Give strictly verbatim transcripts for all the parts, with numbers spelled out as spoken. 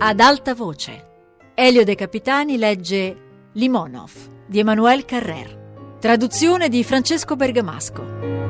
Ad alta voce. Elio De Capitani legge Limonov di Emmanuel Carrère. Traduzione di Francesco Bergamasco.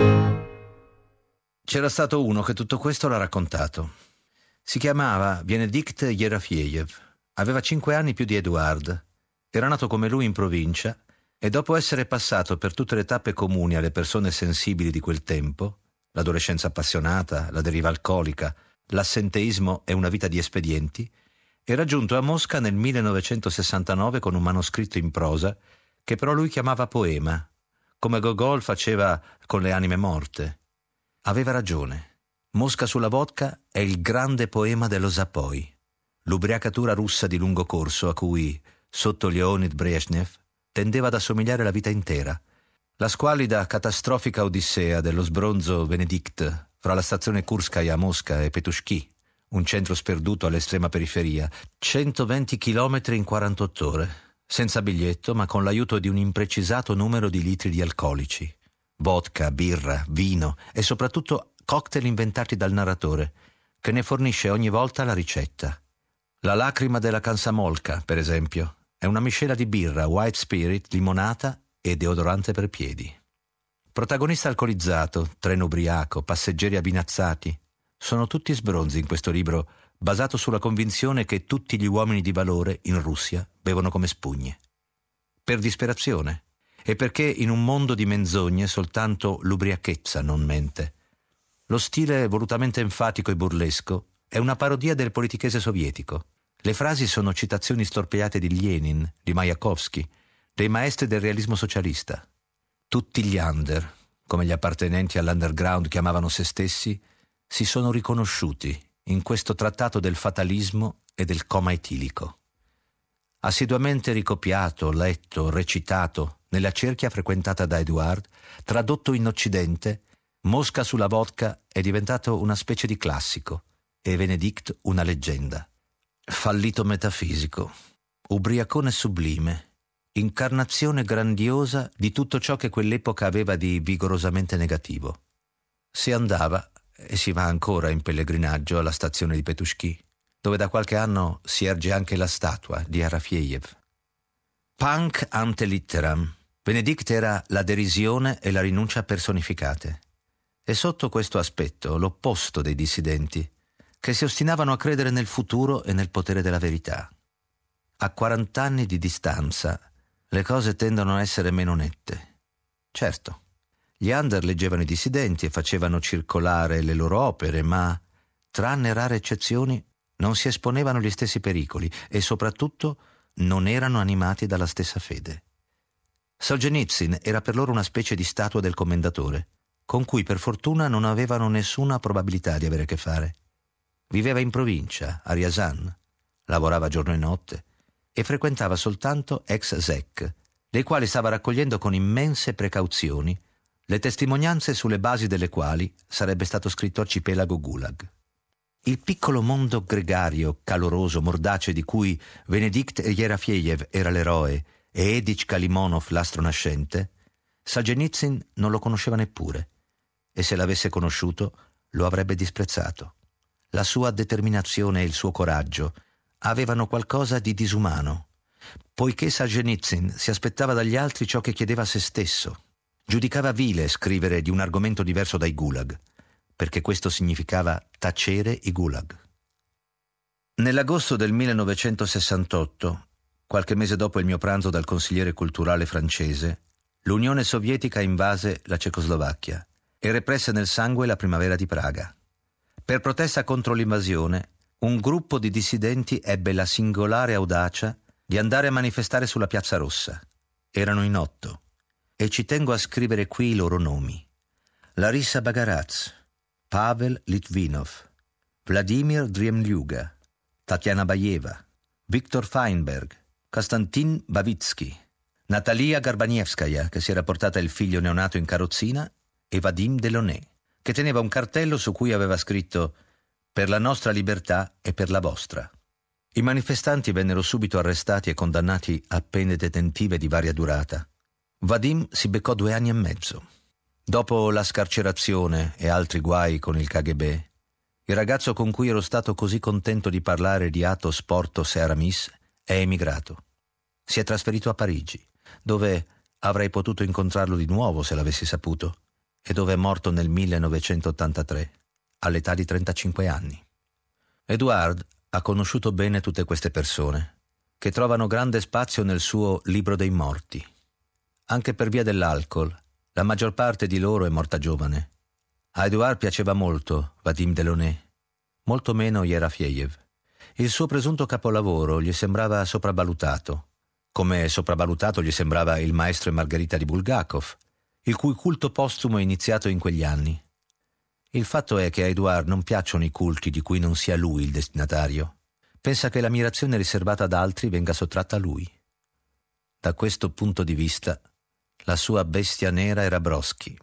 C'era stato uno che tutto questo l'ha raccontato. Si chiamava Benedikt Yerafiejev. Aveva cinque anni più di Eduard. Era nato come lui in provincia e dopo essere passato per tutte le tappe comuni alle persone sensibili di quel tempo, l'adolescenza appassionata, la deriva alcolica, l'assenteismo e una vita di espedienti, era giunto a Mosca nel millenovecentosessantanove con un manoscritto in prosa che però lui chiamava poema, come Gogol faceva con Le anime morte. Aveva ragione. Mosca sulla vodka è il grande poema dello Zapoi, l'ubriacatura russa di lungo corso a cui, sotto Leonid Brezhnev, tendeva ad assomigliare la vita intera. La squallida, catastrofica odissea dello sbronzo Benedikt fra la stazione Kurskaya a Mosca e Petushki, un centro sperduto all'estrema periferia, centoventi chilometri in quarantotto ore, senza biglietto ma con l'aiuto di un imprecisato numero di litri di alcolici, vodka, birra, vino e soprattutto cocktail inventati dal narratore, che ne fornisce ogni volta la ricetta. La lacrima della Kansamolka, per esempio, è una miscela di birra, white spirit, limonata e deodorante per piedi. Protagonista alcolizzato, treno ubriaco, passeggeri abbinazzati, sono tutti sbronzi in questo libro basato sulla convinzione che tutti gli uomini di valore in Russia bevono come spugne. Per disperazione e perché in un mondo di menzogne soltanto l'ubriachezza non mente. Lo stile volutamente enfatico e burlesco è una parodia del politichese sovietico. Le frasi sono citazioni storpiate di Lenin, di Majakovsky, dei maestri del realismo socialista. Tutti gli under, come gli appartenenti all'underground chiamavano se stessi, si sono riconosciuti in questo trattato del fatalismo e del coma etilico. Assiduamente ricopiato, letto, recitato nella cerchia frequentata da Eduard, tradotto in Occidente, Mosca sulla vodka è diventato una specie di classico e Benedikt una leggenda. Fallito metafisico, ubriacone sublime, incarnazione grandiosa di tutto ciò che quell'epoca aveva di vigorosamente negativo. Si andava, e si va ancora in pellegrinaggio alla stazione di Petushki, dove da qualche anno si erge anche la statua di Arafiejev. Punk ante litteram. Benedikt era la derisione e la rinuncia personificate. E sotto questo aspetto l'opposto dei dissidenti, che si ostinavano a credere nel futuro e nel potere della verità. A quarant'anni di distanza le cose tendono a essere meno nette. Certo, gli under leggevano i dissidenti e facevano circolare le loro opere, ma, tranne rare eccezioni, non si esponevano agli stessi pericoli e soprattutto non erano animati dalla stessa fede. Solzhenitsyn era per loro una specie di statua del commendatore, con cui per fortuna non avevano nessuna probabilità di avere a che fare. Viveva in provincia, a Ryazan, lavorava giorno e notte e frequentava soltanto ex-zec, dei quali stava raccogliendo con immense precauzioni le testimonianze sulle basi delle quali sarebbe stato scritto Arcipelago Gulag. Il piccolo mondo gregario, caloroso, mordace di cui Benedikt Yerafiejev era l'eroe e Edich Kalimonov l'astro nascente, Solzhenitsyn non lo conosceva neppure e se l'avesse conosciuto lo avrebbe disprezzato. La sua determinazione e il suo coraggio avevano qualcosa di disumano, poiché Solzhenitsyn si aspettava dagli altri ciò che chiedeva a se stesso. Giudicava vile scrivere di un argomento diverso dai gulag, perché questo significava tacere i gulag. Nell'agosto del millenovecentosessantotto, qualche mese dopo il mio pranzo dal consigliere culturale francese, l'Unione Sovietica invase la Cecoslovacchia e represse nel sangue la primavera di Praga. Per protesta contro l'invasione, un gruppo di dissidenti ebbe la singolare audacia di andare a manifestare sulla Piazza Rossa. Erano in otto. E ci tengo a scrivere qui i loro nomi. Larissa Bagaraz, Pavel Litvinov, Vladimir Driemliuga, Tatiana Bayeva, Viktor Feinberg, Konstantin Bavitsky, Natalia Garbanievskaya, che si era portata il figlio neonato in carrozzina, e Vadim Delaunay, che teneva un cartello su cui aveva scritto «Per la nostra libertà e per la vostra». I manifestanti vennero subito arrestati e condannati a pene detentive di varia durata. Vadim si beccò due anni e mezzo. Dopo la scarcerazione e altri guai con il K G B, il ragazzo con cui ero stato così contento di parlare di Athos Porthos e Aramis, è emigrato. Si è trasferito a Parigi, dove avrei potuto incontrarlo di nuovo se l'avessi saputo, e dove è morto nel millenovecentottantatré, all'età di trentacinque anni. Edouard ha conosciuto bene tutte queste persone, che trovano grande spazio nel suo Libro dei morti. Anche per via dell'alcol, la maggior parte di loro è morta giovane. A Edouard piaceva molto Vadim Delaunay, molto meno Yerafiejev. Il suo presunto capolavoro gli sembrava sopravvalutato, come sopravvalutato gli sembrava Il maestro e Margherita di Bulgakov, il cui culto postumo è iniziato in quegli anni. Il fatto è che a Edouard non piacciono i culti di cui non sia lui il destinatario. Pensa che l'ammirazione riservata ad altri venga sottratta a lui. Da questo punto di vista, la sua bestia nera era Brodsky.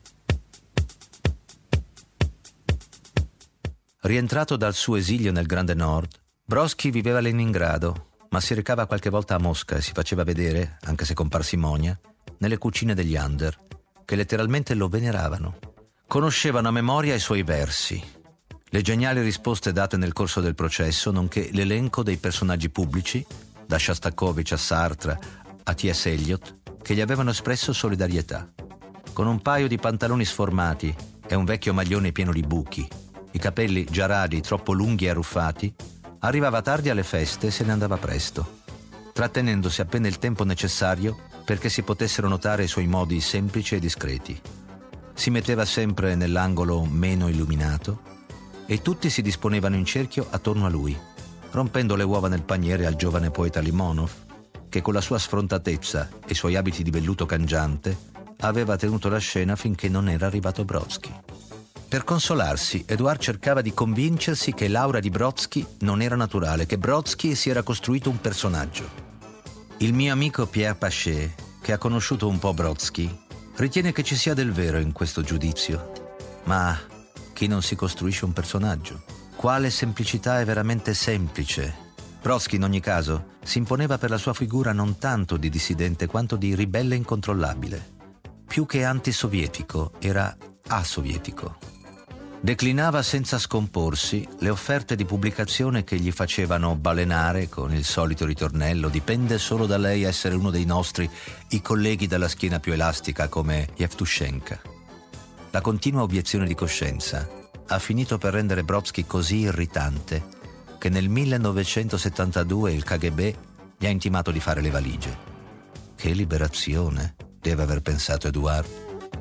Rientrato dal suo esilio nel Grande Nord, Brodsky viveva a Leningrado, ma si recava qualche volta a Mosca e si faceva vedere, anche se con parsimonia, nelle cucine degli under, che letteralmente lo veneravano. Conoscevano a memoria i suoi versi, le geniali risposte date nel corso del processo, nonché l'elenco dei personaggi pubblici, da Shostakovich a Sartre a T S Eliot, che gli avevano espresso solidarietà. Con un paio di pantaloni sformati e un vecchio maglione pieno di buchi, i capelli già radi, troppo lunghi e arruffati, arrivava tardi alle feste e se ne andava presto, trattenendosi appena il tempo necessario perché si potessero notare i suoi modi semplici e discreti. Si metteva sempre nell'angolo meno illuminato e tutti si disponevano in cerchio attorno a lui, rompendo le uova nel paniere al giovane poeta Limonov, che con la sua sfrontatezza e i suoi abiti di velluto cangiante aveva tenuto la scena finché non era arrivato Brodsky. Per consolarsi, Edouard cercava di convincersi che l'aura di Brodsky non era naturale, che Brodsky si era costruito un personaggio. Il mio amico Pierre Pachet, che ha conosciuto un po' Brodsky, ritiene che ci sia del vero in questo giudizio. Ma chi non si costruisce un personaggio? Quale semplicità è veramente semplice? Brodsky, in ogni caso, si imponeva per la sua figura non tanto di dissidente quanto di ribelle incontrollabile. Più che antisovietico, era asovietico. Declinava senza scomporsi le offerte di pubblicazione che gli facevano balenare con il solito ritornello: dipende solo da lei essere uno dei nostri, i colleghi dalla schiena più elastica come Yevtushenka. La continua obiezione di coscienza ha finito per rendere Brodsky così irritante che nel millenovecentosettantadue il K G B gli ha intimato di fare le valigie. Che liberazione, deve aver pensato Edouard.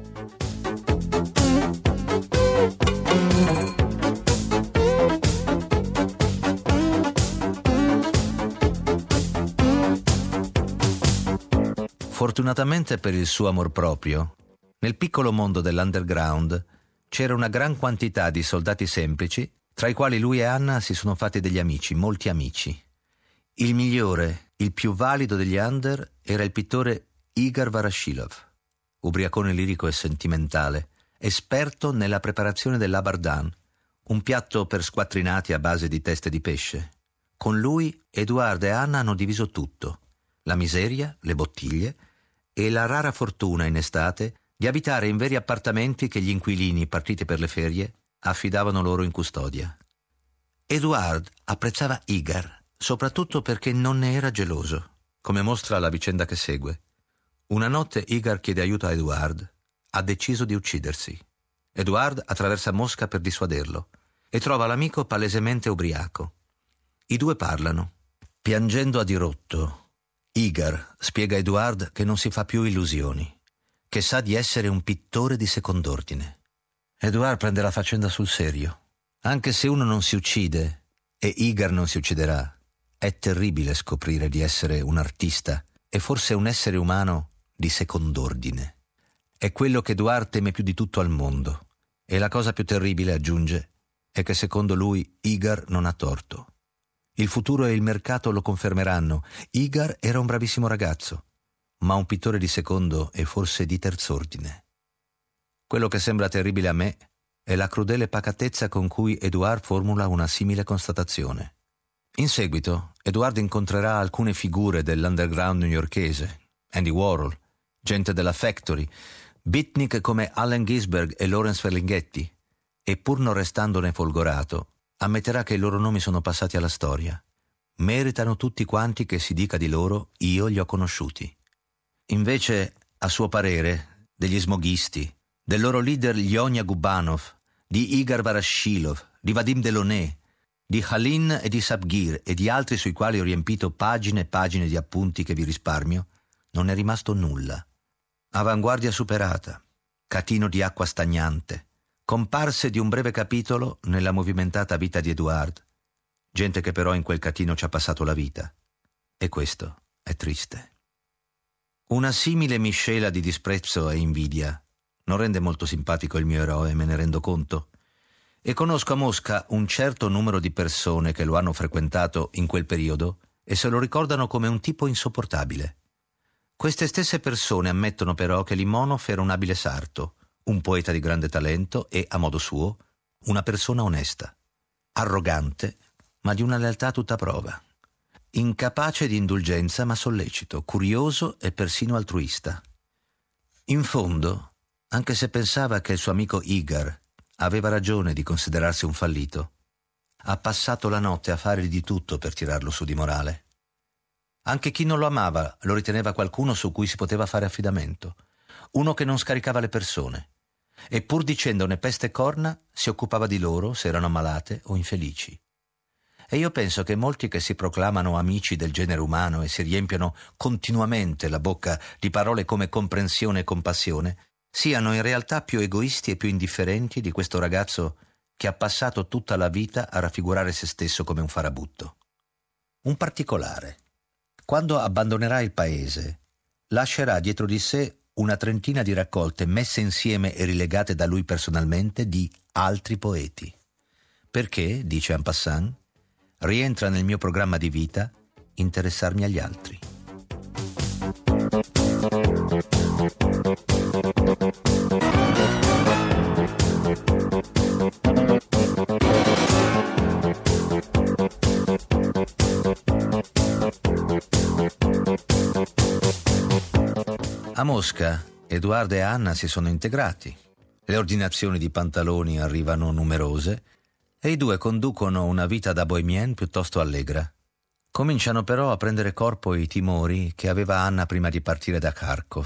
Fortunatamente per il suo amor proprio, nel piccolo mondo dell'underground c'era una gran quantità di soldati semplici, tra i quali lui e Anna si sono fatti degli amici, molti amici. Il migliore, il più valido degli under era il pittore Igor Varashilov, ubriacone lirico e sentimentale, esperto nella preparazione dell'abardan, un piatto per squattrinati a base di teste di pesce. Con lui Edouard e Anna hanno diviso tutto: la miseria, le bottiglie e la rara fortuna in estate di abitare in veri appartamenti che gli inquilini, partiti per le ferie, affidavano loro in custodia. Edouard apprezzava Igor, soprattutto perché non ne era geloso, come mostra la vicenda che segue. Una notte Igor chiede aiuto a Edouard, ha deciso di uccidersi. Edouard attraversa Mosca per dissuaderlo e trova l'amico palesemente ubriaco. I due parlano. Piangendo a dirotto, Igor spiega a Edouard che non si fa più illusioni, che sa di essere un pittore di second'ordine. Edouard prende la faccenda sul serio. Anche se uno non si uccide, e Igor non si ucciderà, è terribile scoprire di essere un artista e forse un essere umano di second'ordine. È quello che Edouard teme più di tutto al mondo. E la cosa più terribile, aggiunge, è che secondo lui Igor non ha torto. Il futuro e il mercato lo confermeranno. Igor era un bravissimo ragazzo, ma un pittore di secondo e forse di terz'ordine. Quello che sembra terribile a me è la crudele pacatezza con cui Edouard formula una simile constatazione. In seguito, Edouard incontrerà alcune figure dell'underground newyorkese, Andy Warhol, gente della Factory, beatnik come Allen Ginsberg e Lawrence Ferlinghetti, e pur non restandone folgorato, ammetterà che i loro nomi sono passati alla storia. Meritano tutti quanti che si dica di loro «io li ho conosciuti». Invece, a suo parere, degli smoghisti, del loro leader Lyonia Gubanov, di Igar Varashilov, di Vadim Delaunay, di Halin e di Sapghir e di altri sui quali ho riempito pagine e pagine di appunti che vi risparmio, non è rimasto nulla. Avanguardia superata, catino di acqua stagnante, comparse di un breve capitolo nella movimentata vita di Edouard, gente che però in quel catino ci ha passato la vita. E questo è triste. Una simile miscela di disprezzo e invidia non rende molto simpatico il mio eroe, me ne rendo conto. E conosco a Mosca un certo numero di persone che lo hanno frequentato in quel periodo e se lo ricordano come un tipo insopportabile. Queste stesse persone ammettono però che Limonov era un abile sarto, un poeta di grande talento e, a modo suo, una persona onesta, arrogante, ma di una lealtà a tutta prova, incapace di indulgenza ma sollecito, curioso e persino altruista. In fondo, anche se pensava che il suo amico Igar aveva ragione di considerarsi un fallito, ha passato la notte a fare di tutto per tirarlo su di morale. Anche chi non lo amava lo riteneva qualcuno su cui si poteva fare affidamento, uno che non scaricava le persone, e pur dicendone peste e corna si occupava di loro se erano ammalate o infelici. E io penso che molti che si proclamano amici del genere umano e si riempiono continuamente la bocca di parole come comprensione e compassione siano in realtà più egoisti e più indifferenti di questo ragazzo che ha passato tutta la vita a raffigurare se stesso come un farabutto. Un particolare. Quando abbandonerà il paese, lascerà dietro di sé una trentina di raccolte messe insieme e rilegate da lui personalmente di altri poeti. Perché, dice en passant, rientra nel mio programma di vita interessarmi agli altri. A Mosca, Edouard e Anna si sono integrati. Le ordinazioni di pantaloni arrivano numerose e i due conducono una vita da bohemienne piuttosto allegra. Cominciano però a prendere corpo i timori che aveva Anna prima di partire da Kharkov.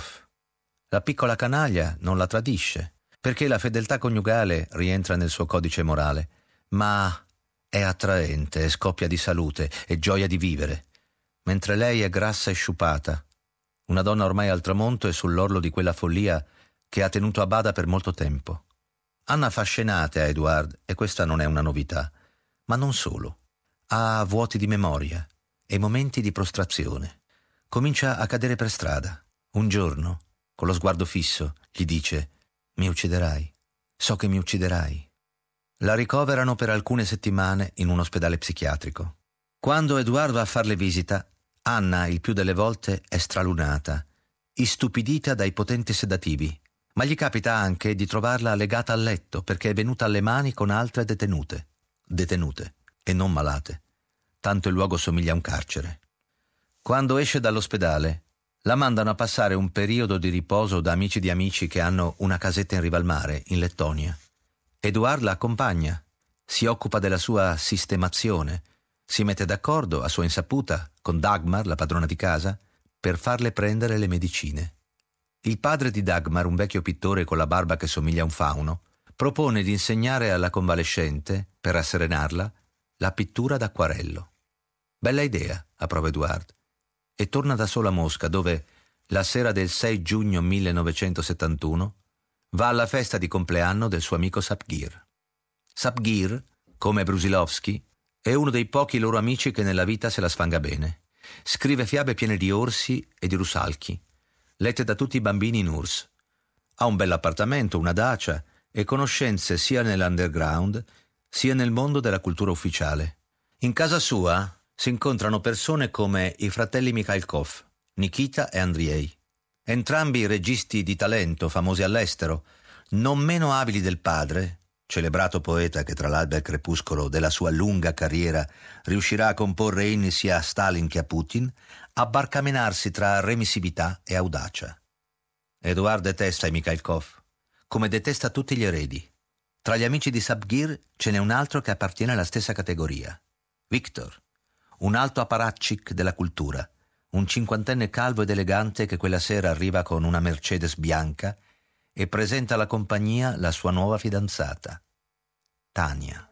La piccola canaglia non la tradisce, perché la fedeltà coniugale rientra nel suo codice morale, ma è attraente, è scoppia di salute, è gioia di vivere, mentre lei è grassa e sciupata, una donna ormai al tramonto e sull'orlo di quella follia che ha tenuto a bada per molto tempo. Anna fa scenate a Edouard, e questa non è una novità, ma non solo. Ha vuoti di memoria e momenti di prostrazione. Comincia a cadere per strada. Un giorno, con lo sguardo fisso, gli dice: «Mi ucciderai, so che mi ucciderai». La ricoverano per alcune settimane in un ospedale psichiatrico. Quando Edouard va a farle visita, Anna, il più delle volte, è stralunata, istupidita dai potenti sedativi, ma gli capita anche di trovarla legata al letto perché è venuta alle mani con altre detenute, detenute e non malate, tanto il luogo somiglia a un carcere. Quando esce dall'ospedale, la mandano a passare un periodo di riposo da amici di amici che hanno una casetta in riva al mare, in Lettonia. Edouard la accompagna, si occupa della sua sistemazione, si mette d'accordo, a sua insaputa, con Dagmar, la padrona di casa, per farle prendere le medicine. Il padre di Dagmar, un vecchio pittore con la barba che somiglia a un fauno, propone di insegnare alla convalescente, per rasserenarla, la pittura d'acquarello. Bella idea, approva Edouard, e torna da solo a Mosca, dove, la sera del sei giugno millenovecentosettantuno, va alla festa di compleanno del suo amico Sapghir. Sapghir, come Brusilovsky, è uno dei pochi loro amici che nella vita se la sfanga bene. Scrive fiabe piene di orsi e di russalchi, lette da tutti i bambini in U R S S. Ha un bell'appartamento, una dacia e conoscenze sia nell'underground sia nel mondo della cultura ufficiale. In casa sua si incontrano persone come i fratelli Mikhailkov, Nikita e Andrei, entrambi registi di talento famosi all'estero, non meno abili del padre, celebrato poeta che tra l'alba e il crepuscolo della sua lunga carriera riuscirà a comporre inni sia a Stalin che a Putin, a barcamenarsi tra remissività e audacia. Edouard detesta i Mikhailkov, come detesta tutti gli eredi. Tra gli amici di Sapghir ce n'è un altro che appartiene alla stessa categoria. Victor, un alto apparatchik della cultura, un cinquantenne calvo ed elegante che quella sera arriva con una Mercedes bianca e presenta alla compagnia la sua nuova fidanzata, Tania.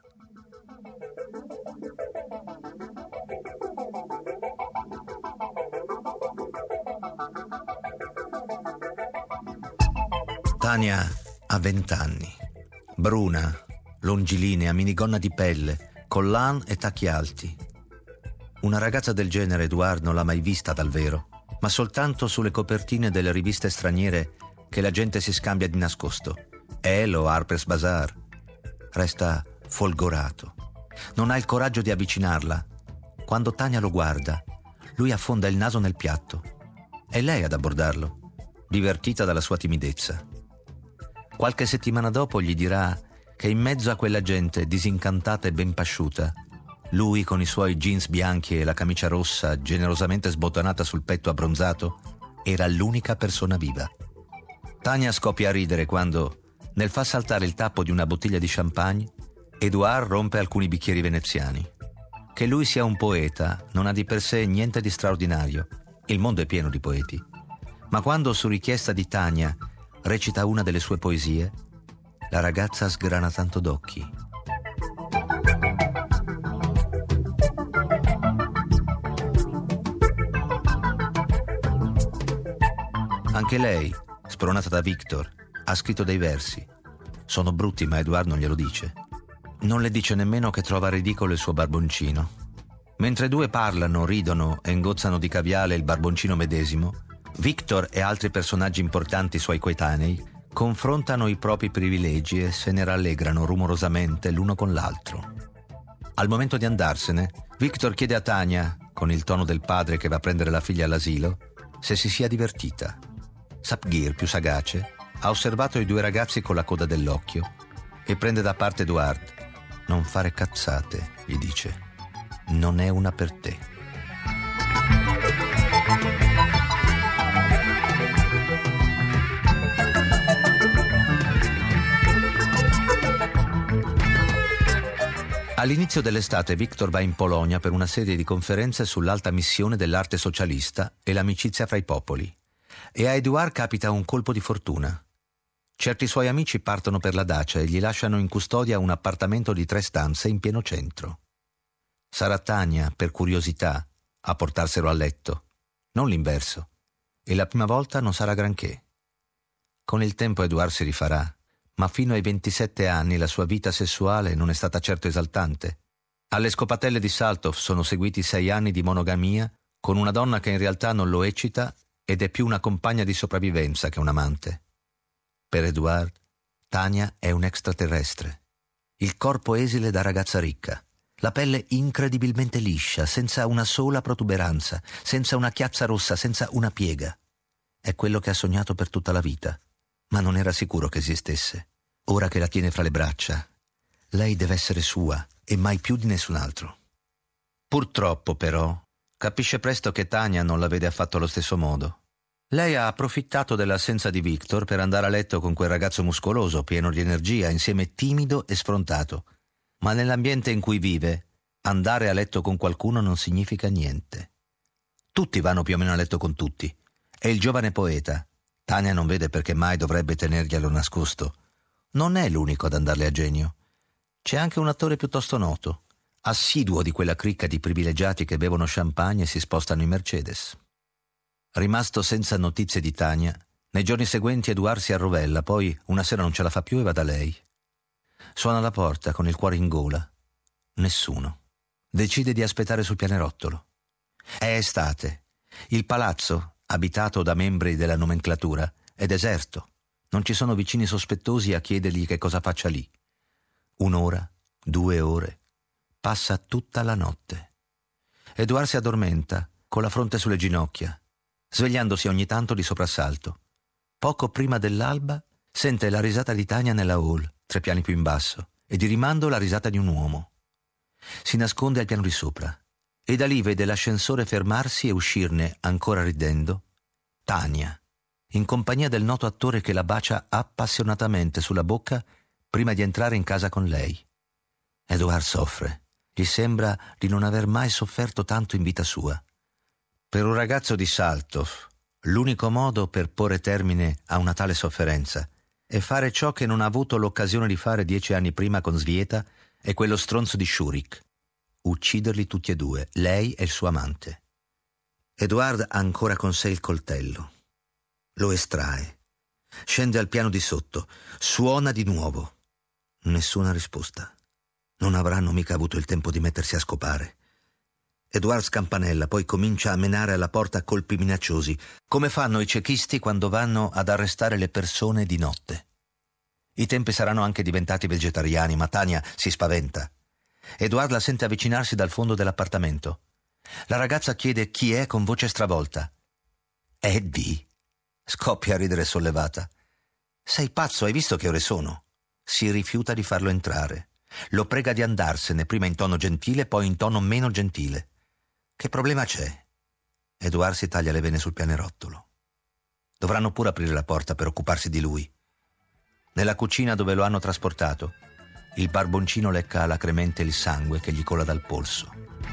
Tania ha vent'anni, bruna, longilinea, minigonna di pelle, collan e tacchi alti. Una ragazza del genere Edouard non l'ha mai vista dal vero, ma soltanto sulle copertine delle riviste straniere che la gente si scambia di nascosto. Elle o Harper's Bazaar. Resta folgorato. Non ha il coraggio di avvicinarla. Quando Tania lo guarda, lui affonda il naso nel piatto. È lei ad abbordarlo, divertita dalla sua timidezza. Qualche settimana dopo gli dirà che in mezzo a quella gente disincantata e ben pasciuta, lui con i suoi jeans bianchi e la camicia rossa generosamente sbottonata sul petto abbronzato era l'unica persona viva. Tania scoppia a ridere quando, nel far saltare il tappo di una bottiglia di champagne, Edouard rompe alcuni bicchieri veneziani. Che lui sia un poeta non ha di per sé niente di straordinario. Il mondo è pieno di poeti. Ma quando, su richiesta di Tania, recita una delle sue poesie, la ragazza sgrana tanto d'occhi. Anche lei, spronata da Victor, ha scritto dei versi. Sono brutti, ma Edouard non glielo dice. Non le dice nemmeno che trova ridicolo il suo barboncino. Mentre due parlano, ridono e ingozzano di caviale il barboncino medesimo, Victor e altri personaggi importanti suoi coetanei confrontano i propri privilegi e se ne rallegrano rumorosamente l'uno con l'altro. Al momento di andarsene, Victor chiede a Tania, con il tono del padre che va a prendere la figlia all'asilo, se si sia divertita. Sapghir, più sagace, ha osservato i due ragazzi con la coda dell'occhio e prende da parte Edouard. «Non fare cazzate», gli dice. «Non è una per te». All'inizio dell'estate Victor va in Polonia per una serie di conferenze sull'alta missione dell'arte socialista e l'amicizia fra i popoli. E a Edouard capita un colpo di fortuna. Certi suoi amici partono per la Dacia e gli lasciano in custodia un appartamento di tre stanze in pieno centro. Sarà Tania, per curiosità, a portarselo a letto, non l'inverso, e la prima volta non sarà granché. Con il tempo Edouard si rifarà, ma fino ai ventisette anni la sua vita sessuale non è stata certo esaltante. Alle scopatelle di Saltov sono seguiti sei anni di monogamia con una donna che in realtà non lo eccita ed è più una compagna di sopravvivenza che un amante. Per Edouard, Tania è un extraterrestre. Il corpo esile da ragazza ricca, la pelle incredibilmente liscia, senza una sola protuberanza, senza una chiazza rossa, senza una piega. È quello che ha sognato per tutta la vita, ma non era sicuro che esistesse. Ora che la tiene fra le braccia, lei deve essere sua e mai più di nessun altro. Purtroppo, però, capisce presto che Tania non la vede affatto allo stesso modo. Lei ha approfittato dell'assenza di Victor per andare a letto con quel ragazzo muscoloso, pieno di energia, insieme timido e sfrontato. Ma nell'ambiente in cui vive, andare a letto con qualcuno non significa niente. Tutti vanno più o meno a letto con tutti. E il giovane poeta, Tania non vede perché mai dovrebbe tenerglielo nascosto, non è l'unico ad andarle a genio. C'è anche un attore piuttosto noto, assiduo di quella cricca di privilegiati che bevono champagne e si spostano in Mercedes. Rimasto senza notizie di Tania, nei giorni seguenti Edouard si arrovella, poi una sera non ce la fa più e va da lei. Suona alla porta con il cuore in gola. Nessuno. Decide di aspettare sul pianerottolo. È estate. Il palazzo, abitato da membri della nomenclatura, è deserto. Non ci sono vicini sospettosi a chiedergli che cosa faccia lì. Un'ora, due ore, passa tutta la notte. Edouard si addormenta, con la fronte sulle ginocchia, svegliandosi ogni tanto di soprassalto. Poco prima dell'alba sente la risata di Tania nella hall, tre piani più in basso, e di rimando la risata di un uomo. Si nasconde al piano di sopra, e da lì vede l'ascensore fermarsi e uscirne, ancora ridendo, Tania, in compagnia del noto attore che la bacia appassionatamente sulla bocca prima di entrare in casa con lei. Edouard soffre. Gli sembra di non aver mai sofferto tanto in vita sua. Per un ragazzo di Saltov, l'unico modo per porre termine a una tale sofferenza è fare ciò che non ha avuto l'occasione di fare dieci anni prima con Svieta e quello stronzo di Shurik. Ucciderli tutti e due, lei e il suo amante. Edouard ha ancora con sé il coltello. Lo estrae. Scende al piano di sotto. Suona di nuovo. Nessuna risposta. Non avranno mica avuto il tempo di mettersi a scopare. Edouard scampanella, poi comincia a menare alla porta colpi minacciosi, come fanno i cechisti quando vanno ad arrestare le persone di notte. I tempi saranno anche diventati vegetariani, ma Tania si spaventa. Edouard la sente avvicinarsi dal fondo dell'appartamento. La ragazza chiede chi è con voce stravolta. Eddie. Scoppia a ridere sollevata. Sei pazzo, hai visto che ore sono? Si rifiuta di farlo entrare. Lo prega di andarsene, prima in tono gentile, poi in tono meno gentile. Che problema c'è? Edouard si taglia le vene sul pianerottolo. Dovranno pure aprire la porta per occuparsi di lui. Nella cucina dove lo hanno trasportato, il barboncino lecca alacremente il sangue che gli cola dal polso.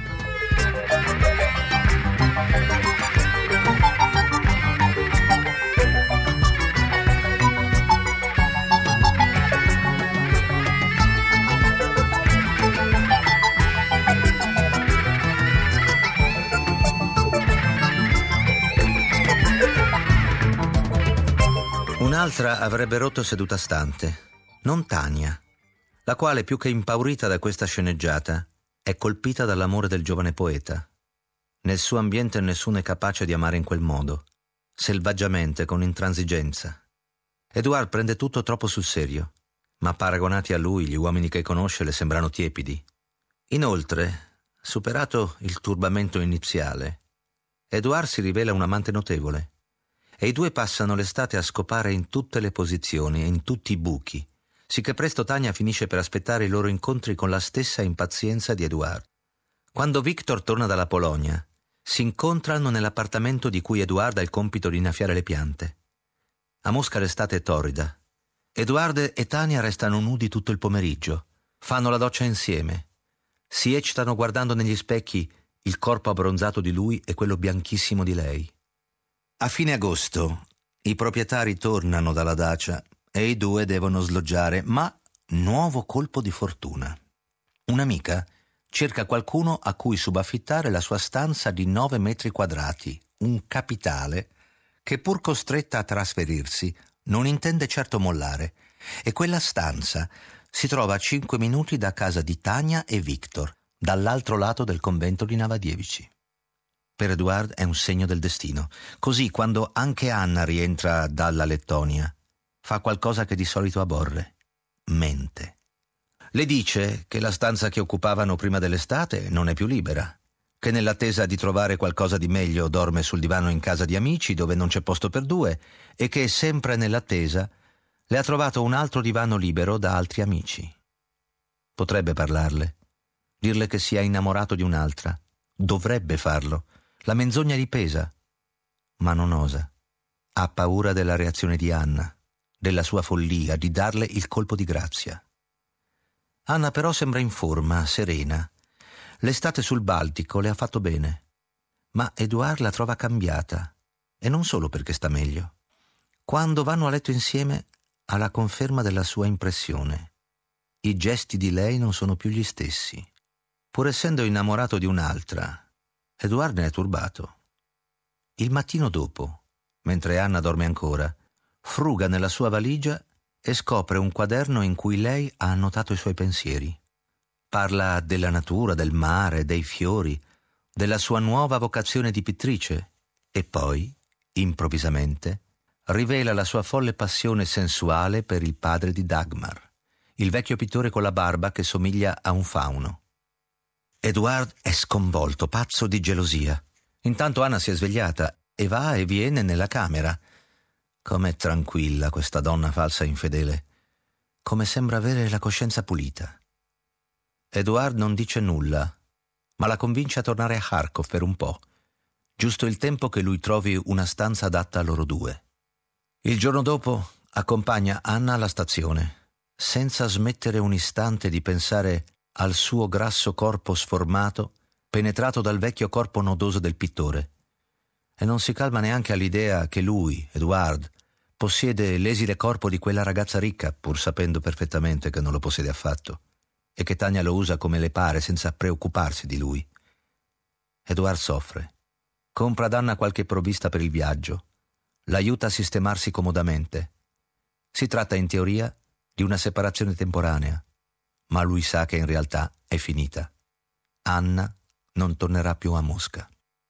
Un'altra avrebbe rotto seduta stante, non Tania, la quale, più che impaurita da questa sceneggiata, è colpita dall'amore del giovane poeta. Nel suo ambiente nessuno è capace di amare in quel modo, selvaggiamente, con intransigenza. Edouard prende tutto troppo sul serio, ma paragonati a lui gli uomini che conosce le sembrano tiepidi. Inoltre, superato il turbamento iniziale, Edouard si rivela un amante notevole, e i due passano l'estate a scopare in tutte le posizioni e in tutti i buchi, sicché presto Tania finisce per aspettare i loro incontri con la stessa impazienza di Edouard. Quando Victor torna dalla Polonia, si incontrano nell'appartamento di cui Edouard ha il compito di innaffiare le piante. A Mosca l'estate è torrida. Edouard e Tania restano nudi tutto il pomeriggio, fanno la doccia insieme, si eccitano guardando negli specchi il corpo abbronzato di lui e quello bianchissimo di lei. A fine agosto i proprietari tornano dalla dacia e i due devono sloggiare, ma nuovo colpo di fortuna. Un'amica cerca qualcuno a cui subaffittare la sua stanza di nove metri quadrati, un capitale che, pur costretta a trasferirsi, non intende certo mollare, e quella stanza si trova a cinque minuti da casa di Tania e Victor, dall'altro lato del convento di Novodievichy. Per Edouard è un segno del destino. Così, quando anche Anna rientra dalla Lettonia, fa qualcosa che di solito aborre. Mente. Le dice che la stanza che occupavano prima dell'estate non è più libera, che nell'attesa di trovare qualcosa di meglio dorme sul divano in casa di amici dove non c'è posto per due, e che, sempre nell'attesa, le ha trovato un altro divano libero da altri amici. Potrebbe parlarle, dirle che si è innamorato di un'altra. Dovrebbe farlo. La menzogna gli pesa, ma non osa. Ha paura della reazione di Anna, della sua follia, di darle il colpo di grazia. Anna però sembra in forma, serena. L'estate sul Baltico le ha fatto bene, ma Edouard la trova cambiata, e non solo perché sta meglio. Quando vanno a letto insieme ha la conferma della sua impressione. I gesti di lei non sono più gli stessi. Pur essendo innamorato di un'altra, Edouard ne è turbato. Il mattino dopo, mentre Anna dorme ancora, fruga nella sua valigia e scopre un quaderno in cui lei ha annotato i suoi pensieri. Parla della natura, del mare, dei fiori, della sua nuova vocazione di pittrice e poi, improvvisamente, rivela la sua folle passione sensuale per il padre di Dagmar, il vecchio pittore con la barba che somiglia a un fauno. Edouard è sconvolto, pazzo di gelosia. Intanto Anna si è svegliata e va e viene nella camera. Com'è tranquilla questa donna falsa e infedele. Come sembra avere la coscienza pulita. Edouard non dice nulla, ma la convince a tornare a Kharkov per un po', giusto il tempo che lui trovi una stanza adatta a loro due. Il giorno dopo accompagna Anna alla stazione. senza smettere un istante di pensare al suo grasso corpo sformato, penetrato dal vecchio corpo nodoso del pittore. E non si calma neanche all'idea che lui, Edouard, possiede l'esile corpo di quella ragazza ricca, pur sapendo perfettamente che non lo possiede affatto, e che Tania lo usa come le pare senza preoccuparsi di lui. Edouard soffre. Compra ad Anna qualche provvista per il viaggio. L'aiuta a sistemarsi comodamente. Si tratta in teoria di una separazione temporanea, ma lui sa che in realtà è finita. Anna non tornerà più a Mosca.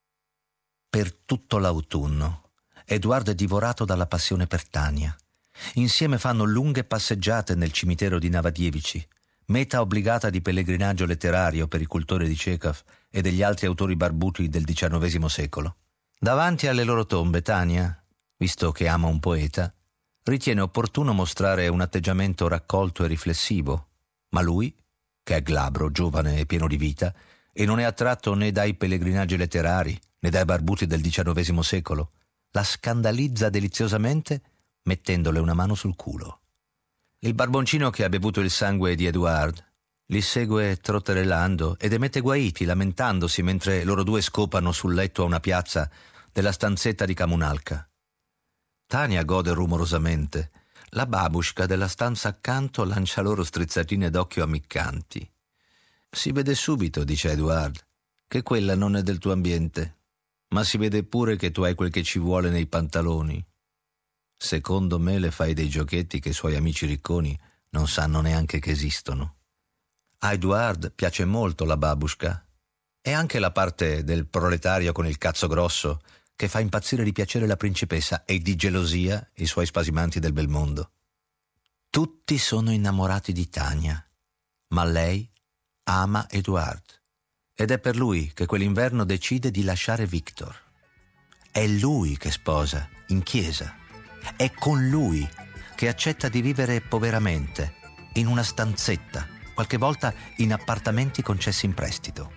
Per tutto l'autunno, Edouard è divorato dalla passione per Tania. Insieme fanno lunghe passeggiate nel cimitero di Navadievici, meta obbligata di pellegrinaggio letterario per i cultori di Chekhov e degli altri autori barbuti del diciannovesimo secolo. Davanti alle loro tombe, Tania, visto che ama un poeta, ritiene opportuno mostrare un atteggiamento raccolto e riflessivo, ma lui, che è glabro, giovane e pieno di vita, e non è attratto né dai pellegrinaggi letterari né dai barbuti del diciannovesimo secolo, la scandalizza deliziosamente mettendole una mano sul culo. Il barboncino che ha bevuto il sangue di Edouard li segue trotterellando ed emette guaiti lamentandosi mentre loro due scopano sul letto a una piazza della stanzetta di Kamunalka. Tania gode rumorosamente. La babushka della stanza accanto lancia loro strizzatine d'occhio ammiccanti. Si vede subito, dice Edouard, che quella non è del tuo ambiente, ma si vede pure che tu hai quel che ci vuole nei pantaloni. Secondo me le fai dei giochetti che i suoi amici ricconi non sanno neanche che esistono. A Edouard piace molto la babushka e anche la parte del proletario con il cazzo grosso che fa impazzire di piacere la principessa e di gelosia i suoi spasimanti del bel mondo. Tutti sono innamorati di Tania, ma lei ama Edouard ed è per lui che quell'inverno decide di lasciare Victor. È lui che sposa in chiesa. È con lui che accetta di vivere poveramente in una stanzetta, qualche volta in appartamenti concessi in prestito.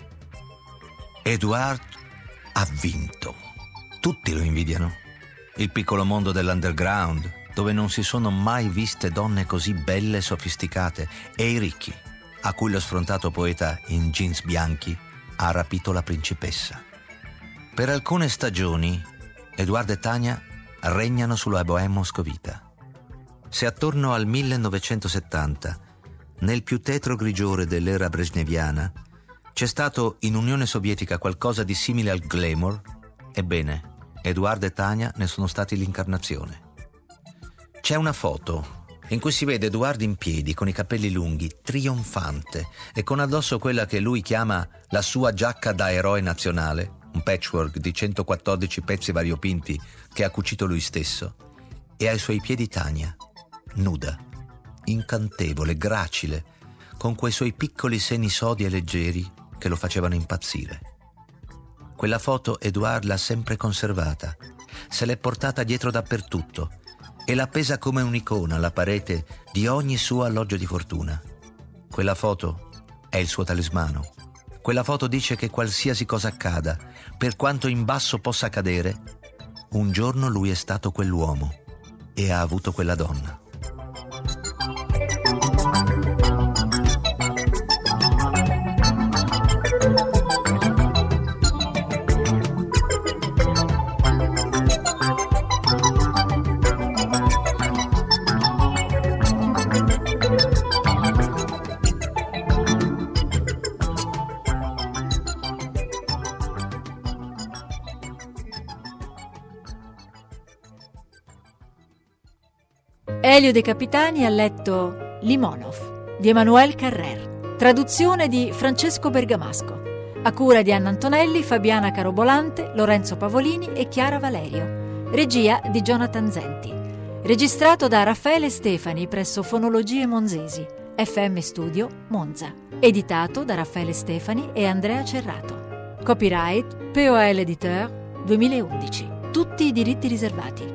Edouard ha vinto. Tutti lo invidiano. Il piccolo mondo dell'underground, dove non si sono mai viste donne così belle e sofisticate, e i ricchi, a cui lo sfrontato poeta in jeans bianchi ha rapito la principessa. Per alcune stagioni, Edouard e Tania regnano sulla Bohème moscovita. Se attorno al millenovecentosettanta, nel più tetro grigiore dell'era brezhneviana, c'è stato in Unione Sovietica qualcosa di simile al glamour, ebbene, Edouard e Tania ne sono stati l'incarnazione. C'è una foto in cui si vede Edouard in piedi, con i capelli lunghi, trionfante, e con addosso quella che lui chiama la sua giacca da eroe nazionale, un patchwork di centoquattordici pezzi variopinti che ha cucito lui stesso, e ai suoi piedi Tania, nuda, incantevole, gracile, con quei suoi piccoli seni sodi e leggeri che lo facevano impazzire. Quella foto Edouard l'ha sempre conservata, se l'è portata dietro dappertutto e l'ha appesa come un'icona alla parete di ogni suo alloggio di fortuna. Quella foto è il suo talismano. Quella foto dice che qualsiasi cosa accada, per quanto in basso possa cadere, un giorno lui è stato quell'uomo e ha avuto quella donna. Elio De Capitani ha letto Limonov di Emmanuel Carrère, traduzione di Francesco Bergamasco, a cura di Anna Antonelli, Fabiana Carobolante, Lorenzo Pavolini e Chiara Valerio, regia di Jonathan Zenti, registrato da Raffaele Stefani presso Fonologie Monzesi, F M Studio Monza, editato da Raffaele Stefani e Andrea Cerrato. Copyright P O L Editeur duemilaundici, tutti i diritti riservati.